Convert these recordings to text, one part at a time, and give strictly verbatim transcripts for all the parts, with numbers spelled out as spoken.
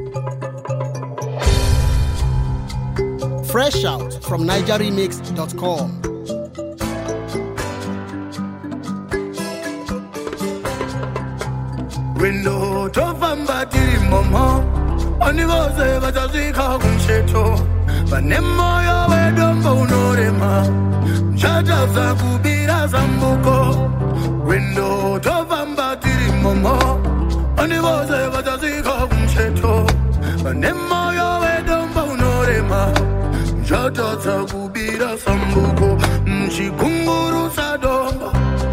Fresh out from niger remix dot com. Window to vambati mama Anigoze batazika kumsheto Banemoyo wedombo unorema Chataza kubira zambuko Window to vambati mama Anigoze batazika kumsheto Banemoyo wedombo unorema Chataza kubira zambuko Mchikunguru sadomba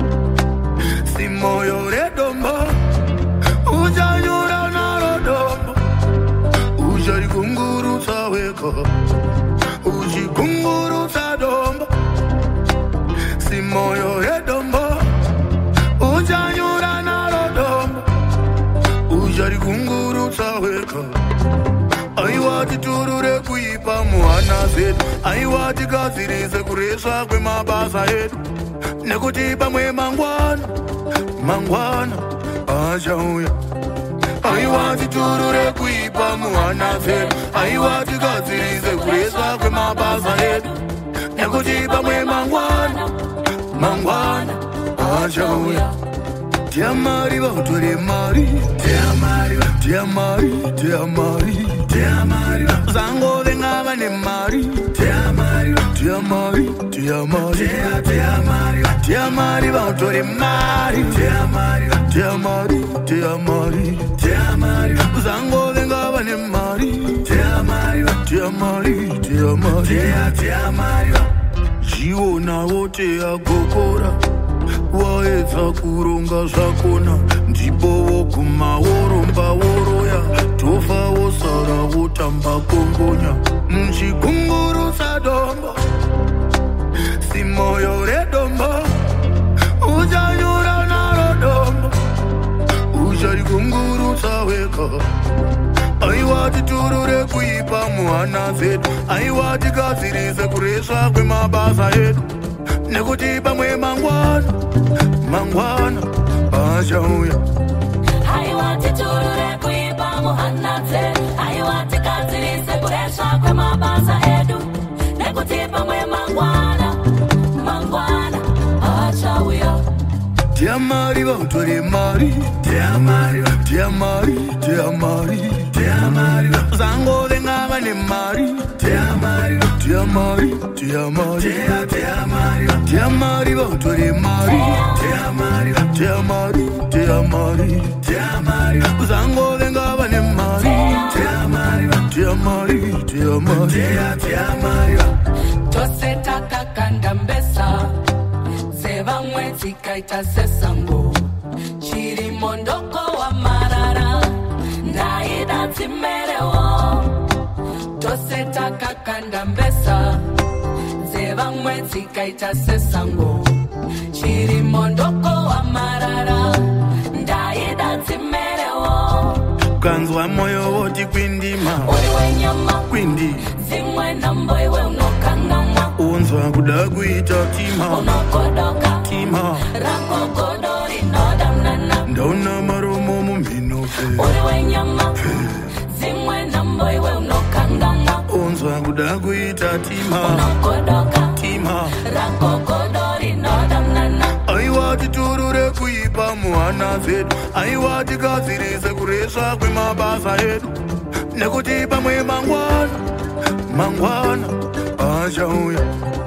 Simoyo redomba Ujanyura narodomba Ujari kunguru saweko Uji kunguru sadomba Simoyo redomba Ujanyura narodomba Ujari kunguru saweko Aiwati turure kuipa muhana zetu Aiwati kazirize kureswa kwe mabasa yetu Nekutipa mwe mangwana Mangwana Aja uya Aiwati turure kuipa muhana zetu Aiwati kazirize kureswa kwe mabasa yetu Nekutipa mwe mangwana Mangwana Aja uya Tia mari bautore mari Tia mari Tia mari Tia mari Tia mari Zango venga ne mari Tia mari Tia mari Tia mari Tia Tia mari Tia mari bautore mari Tia mari Tia mari Tia mari Tia mari Zango venga ne mari Tia mari Tia mari Tia mari Tia Tia mari Jiwo na wote agokora Waedza kuronga zvakona ndipo woguma woromba woroya tofa wosara wotamba kongonya mchikunguru sadomba simoyo redomba ujanyura narodomba ujari kunguru saweka aiwati turure kuipa muhana zetu aiwati kazirize kureswa kwe mabasa yetu Nekutipa mwe mangwana Mangwana Aja uya Aiwati turure kuipa muhana zetu Aiwati kazirize kureswa kwe mabasa yetu Nekutipa mwe mangwana Mangwana Aja uya Tia mari bautore mari Tia mari Tia mari Tia mari Tia mari Zango venga ne mari Tia mari Tia mari Tia mari Tia Tia mari Tia mari bautore mari Tia mari Tia mari Tia mari Tia mari Zango venga ne mari Tia mari Tia mari Tia mari Tia Tia mari Toseta kakanda mbesa Seva mwezi kaita sesango Chiri mondoko wa marara Naida timerewo Toseta kakanda mbesa Seva mwezi kaita sesango Chiri mondoko wa marara Naida timerewo Kanzwa moyo woti kwindima Uliwe nyama Kwindi Zimwe nambo iwe unokangama Unzwa kuda kuita tima Unokodoka Tima Rako kodori nodamnana Ndona maromo muminofe Uliwe nyama Zimwe nambo iwe unokangama Unzwa kuda kuita tima Unokodoka Tima Rako kodori nodamnana Aiwati turure kuipa muhana zetu Aiwati kazirize kureswa kwe mabasa yetu Nekutipa mwe mangwana Mangwana Aja uya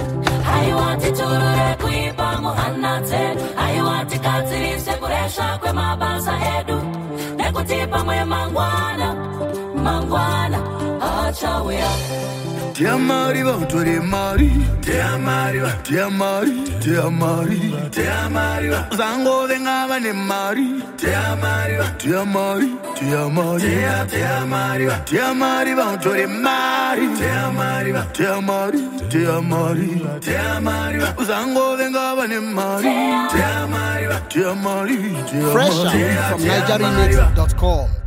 Aiwati turure kuipa muhana zetu Aiwati kazirize kureswa kwe mabasa yetu Nekutipa mwe mangwana Mangwana Acha uya Tia mari bautore mari Tia mari Tia mari Tia mari Tia mari Zango venga ne mari Tia mari Tia mari Tia mari Tia Tia mari Tia mari bautore mari Tia mari Tia mari Tia mari Tia mari Zango venga ne mari Tia mari Tia mari Tia mari Fresh out from niger remix dot com.